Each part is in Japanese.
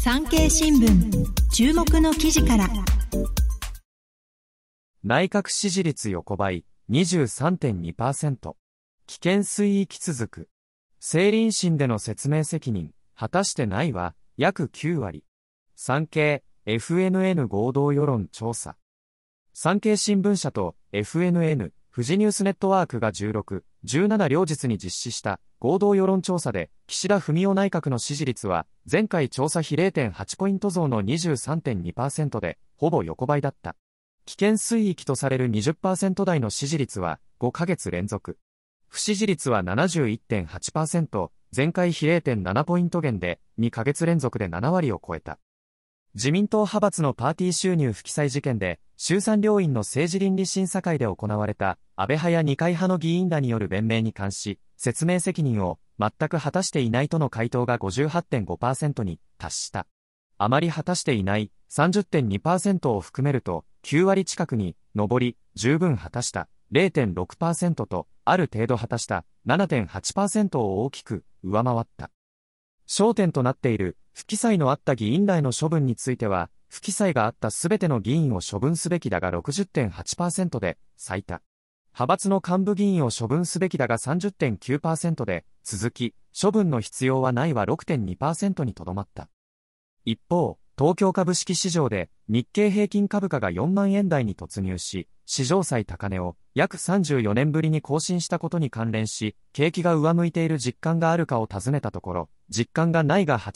産経新聞注目の記事から。 内閣支持率横ばい 23.2%。 危険水域続く。政倫審での説明責任果たしてないは約9割。産経 FNN 合同世論調査。産経新聞社と FNN 富士ニュースネットワークが16、17両日に実施した合同世論調査で、岸田文雄内閣の支持率は前回調査比 0.8 ポイント増の 23.2% でほぼ横ばいだった。危険水域とされる 20% 台の支持率は5ヶ月連続。不支持率は 71.8%、前回比 0.7 ポイント減で2ヶ月連続で7割を超えた。自民党派閥のパーティー収入不記載事件で、衆参両院の政治倫理審査会で行われた安倍派や二階派の議員らによる弁明に関し、説明責任を全く果たしていないとの回答が 58.5% に達した。あまり果たしていない 30.2% を含めると9割近くに上り、十分果たした 0.6% とある程度果たした 7.8% を大きく上回った。焦点となっている不記載のあった議員らへの処分については、不記載があったすべての議員を処分すべきだが 60.8% で最多。派閥の幹部議員を処分すべきだが 30.9% で続き、処分の必要はないは 6.2% にとどまった。一方、東京株式市場で日経平均株価が4万円台に突入し、史上最高値を約34年ぶりに更新したことに関連し、景気が上向いている実感があるかを尋ねたところ、実感がないが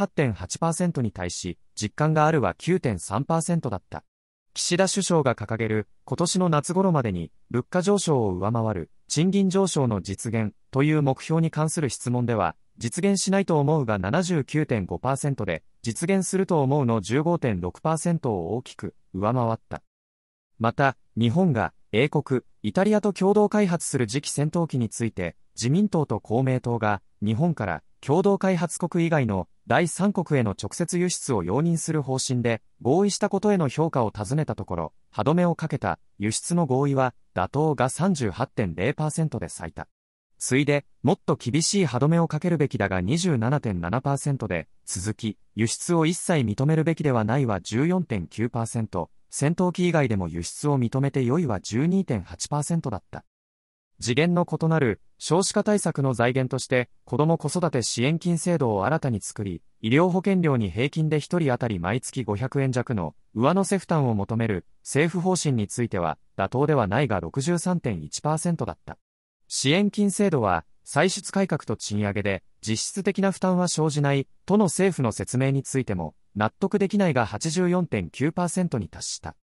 88.8% に対し、実感があるは 9.3% だった。岸田首相が掲げる今年の夏頃までに物価上昇を上回る賃金上昇の実現という目標に関する質問では、実現しないと思うが 79.5% で、実現すると思うの 15.6% を大きく上回った。また、日本が英国、イタリアと共同開発する次期戦闘機について、自民党と公明党が日本から共同開発国以外の第三国への直接輸出を容認する方針で合意したことへの評価を尋ねたところ、歯止めをかけた輸出の合意は妥当が 38.0% で最多。次いで、もっと厳しい歯止めをかけるべきだが 27.7% で続き、輸出を一切認めるべきではないは 14.9%、戦闘機以外でも輸出を認めて良いは 12.8% だった。次元の異なる少子化対策の財源として子ども子育て支援金制度を新たに作り、医療保険料に平均で1人当たり毎月500円弱の上乗せ負担を求める政府方針については妥当ではないが 63.1% だった。支援金制度は歳出改革と賃上げで実質的な負担は生じないとの政府の説明についても納得できないが 84.9% に達した。